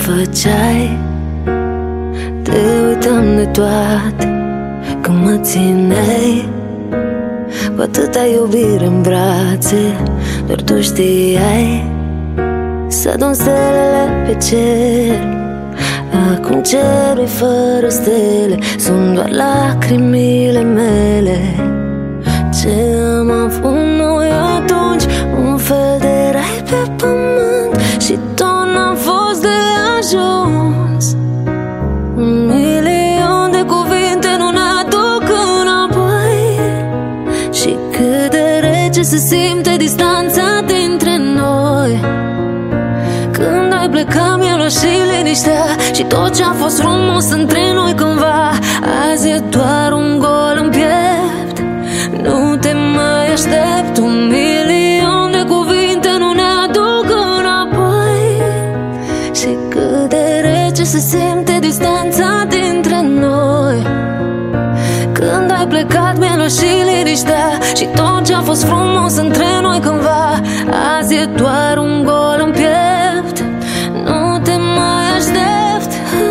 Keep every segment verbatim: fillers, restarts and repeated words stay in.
făceai, te uitam de toate când mă țineai cu atâta iubire în brațe. Doar tu știai să adun stelele pe cer. Acum cerul fără stele, sunt doar lacrimile mele. Ce am avut noi atunci, un fel de rai pe pământ, și tot n-am fost de ajuns. Un milion de cuvinte nu ne aduc înapoi. Și cât de rece se simte distanța dintre noi. Când ai plecat mi-a luat și liniștea, și tot ce-a fost frumos între noi cândva, azi e doar un gol în piept. Nu te mai aștept, un milion de cuvinte nu ne aduc înapoi. Și cât de rece se simte distanța dintre noi. Când ai plecat mi-a luat și liniștea, și tot ce-a fost frumos între noi cândva, azi e doar un gol în piept. Nu te mai aștept.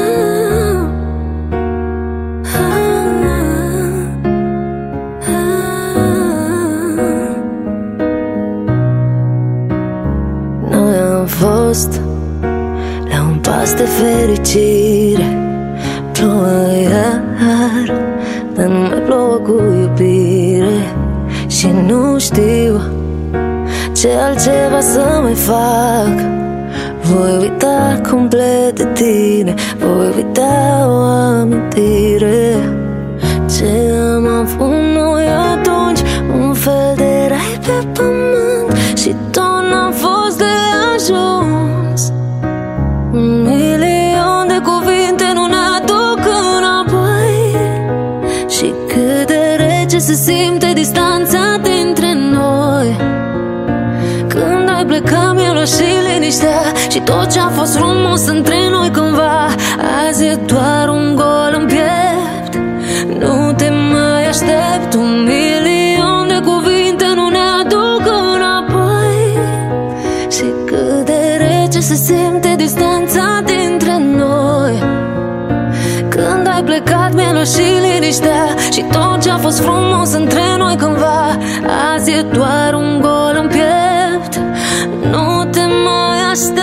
Noi am fost la un pas de fericire. Plouă iar, dar nu mai plouă cu iubire. Și nu știu ce altceva să mai fac. Voi uita complet de tine, voi uita o amintire. Ce am avut noi atunci, un fel de rai pe pământ, și tot n-am fost de ajuns. Un milion de cuvinte nu ne aduc înapoi. Și cât de rece se simte distanța dintre noi. Când ai plecat mi-a luat și liniștea, și tot ce-a fost frumos între noi cândva, azi e doar un gol în piept. Nu te mai aștept, un milion de cuvinte nu ne aduc înapoi. Și cât de rece se simte distanța dintre noi. Când ai plecat mi-a luat și liniștea, și tot ce-a fost frumos între noi cândva, azi e doar un gol în piept. Nu te mai aștept.